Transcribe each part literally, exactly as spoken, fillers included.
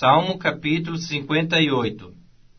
Salmo capítulo cinquenta e oito.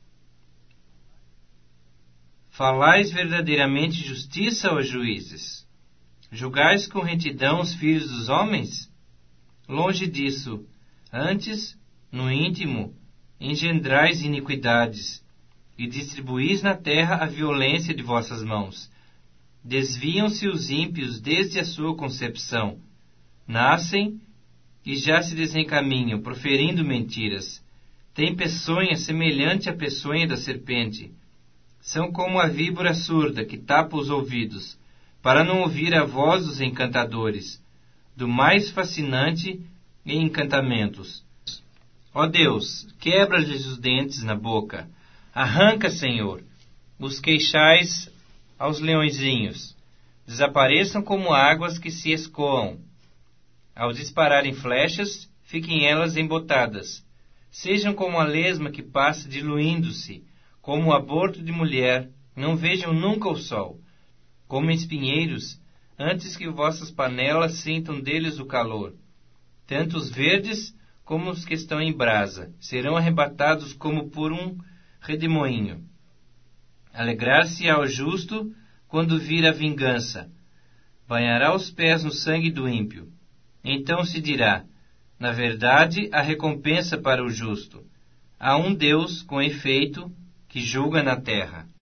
Falais verdadeiramente justiça, ó juízes? Julgais com retidão os filhos dos homens? Longe disso, antes, no íntimo, engendrais iniquidades, e distribuís na terra a violência de vossas mãos. Desviam-se os ímpios desde a sua concepção. Nascem e já se desencaminham, proferindo mentiras. Têm peçonha semelhante à peçonha da serpente. São como a víbora surda que tapa os ouvidos, para não ouvir a voz dos encantadores, do mais fascinante em encantamentos. Ó Deus, quebra-lhes os dentes na boca. Arranca, Senhor, os queixais aos leõezinhos. Desapareçam como águas que se escoam. Ao dispararem flechas, fiquem elas embotadas. Sejam como a lesma que passa diluindo-se, como o aborto de mulher, não vejam nunca o sol. Como espinheiros, antes que vossas panelas sintam deles o calor. Tanto os verdes como os que estão em brasa serão arrebatados como por um redemoinho. Alegrar-se-á o justo quando vir a vingança. Banhará os pés no sangue do ímpio. Então se dirá, na verdade, a recompensa para o justo. Há um Deus, com efeito, que julga na terra.